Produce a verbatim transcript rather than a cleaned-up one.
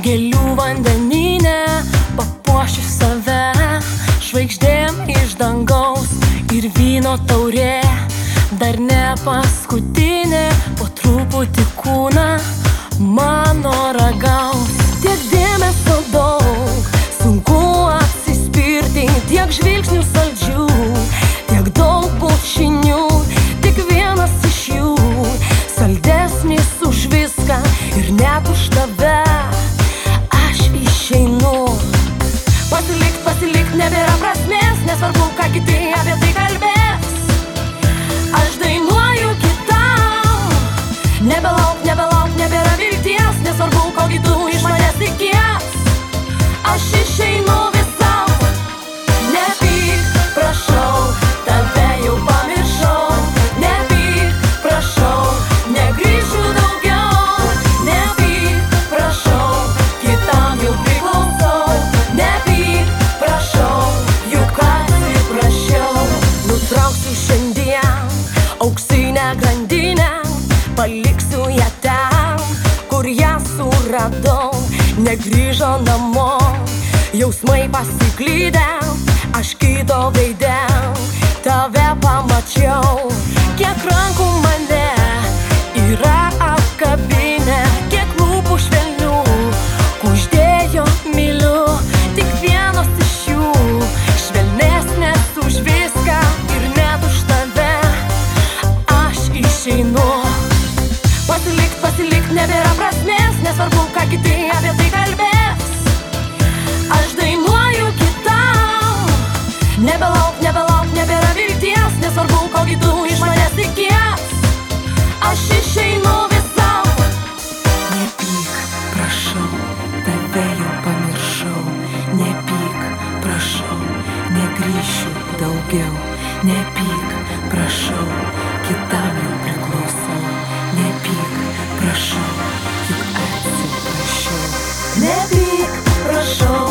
gėlių vandenyne papuošiu save, žvaigždėm iš dangaus ir vyno taurė. Dar ne paskutinė, po truputį kūną mano ragaus. Tiek dėmesio daug, sunku atsispirti, tiek žvilgsnių saldžių, tiek daug bučinių, tik vienas iš jų saldesnis už viską ir net už tave. Aš išeinu. Pasilikt, pasilikt nebėra prasmės, nesvarbu, ką kiti apie tai kalbės. Aš dainuoju kitam. Nebelauk, nebelauk, nebėra vilties, nesvarbu, kokį tu iš manęs tikies. Aš išeinu visam. Nepyk, prašau, tave jau pamiršau. Nepyk, prašau, negrįšiu daugiau. Nepyk, prašau, kitam jau priklausau. Nepyk, prašau, juk atsiprašiau. Nutrauksiu šiandien auksinę grandinę, paliksiu ją ten, kur ją suradau. Negrįžo namo, jausmai pasiklydę, aš kito veide tave pamačiau. Kiek rankų mane yra apkabinę, kiek lūpų švelnių kuždėjo myliu. Tik vienos iš jų švelnesnės už viską ir net už tave. Aš išeinu. Pasilikt, pasilikt nebėra prasmės, nesvarbu, ką kiti apie tai kalbės. Aš dainuoju kitam. Nebelauk, nebelauk, nebėra vilties, nesvarbu, kokį tu iš manęs tikies. Aš išeinu visam. Nepyk, prašau, tave jau pamiršau. Nepyk, prašau, negrįšiu daugiau. Nepyk, prašau, kitam jau priklausau. Nepyk, prašau, juk atsiprašiau. Nepyk, prašau.